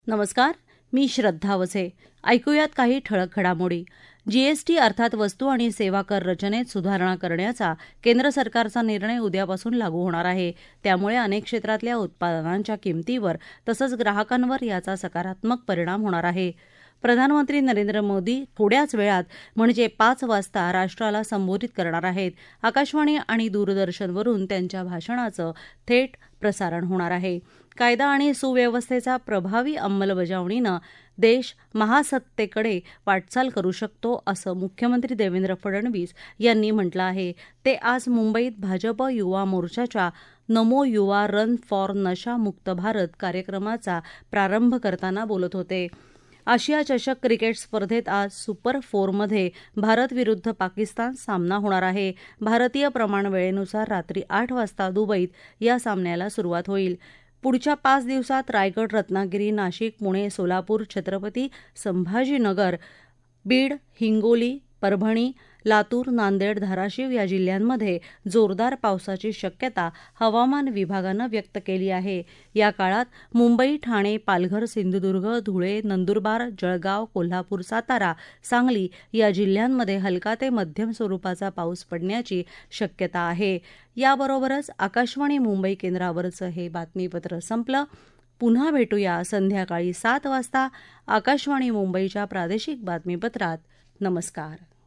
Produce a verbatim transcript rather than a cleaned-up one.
नमस्कार, मी श्रद्धा वसे. ऐकूयात काही ठळक घडामोडी. जीएसटी अर्थात वस्तू आणि सेवा कर रचनेत सुधारणा करण्याचा केंद्र सरकारचा निर्णय उद्यापासून लागू होणार आहे. त्यामुळे अनेक क्षेत्रातल्या उत्पादनांच्या किमतीवर तसंच ग्राहकांवर याचा सकारात्मक परिणाम होणार आहे. प्रधानमंत्री नरेंद्र मोदी थोड्याच वेळात म्हणजे पाच वाजता राष्ट्राला संबोधित करणार आहेत. आकाशवाणी आणि दूरदर्शनवरून त्यांच्या भाषणाचं थेट प्रसारण होणार आहे. कायदा आणि सुव्यवस्थेचा प्रभावी अंमलबजावणीनं देश महासत्तेकडे वाटचाल करू शकतो असं मुख्यमंत्री देवेंद्र फडणवीस यांनी म्हटलं आहे. ते आज मुंबईत भाजप युवा मोर्चाच्या नमो युवा रन फॉर नशा मुक्त भारत कार्यक्रमाचा प्रारंभ करताना बोलत होते. आशिया चषक क्रिकेट स्पर्धेत आज सुपर फोरमध्ये भारत विरुद्ध पाकिस्तान सामना होणार आहे. भारतीय प्रमाणवेळेनुसार रात्री आठ वाजता दुबईत या सामन्याला सुरुवात होईल. पुढच्या पाच दिवसात रायगड, रत्नागिरी, नाशिक, पुणे, सोलापूर, छत्रपती संभाजीनगर, बीड, हिंगोली, परभणी, लातूर, नांदेड, धाराशिव या जिल्ह्यांमध्ये जोरदार पावसाची शक्यता हवामान विभागानं व्यक्त केली आहे. या काळात मुंबई, ठाणे, पालघर, सिंधुदुर्ग, धुळे, नंदुरबार, जळगाव, कोल्हापूर, सातारा, सांगली या जिल्ह्यांमध्ये हलका ते मध्यम स्वरूपाचा पाऊस पडण्याची शक्यता आहे. याबरोबरच आकाशवाणी मुंबई केंद्रावरचं हे बातमीपत्र संपलं. पुन्हा भेटूया संध्याकाळी सात वाजता आकाशवाणी मुंबईच्या प्रादेशिक बातमीपत्रात. नमस्कार.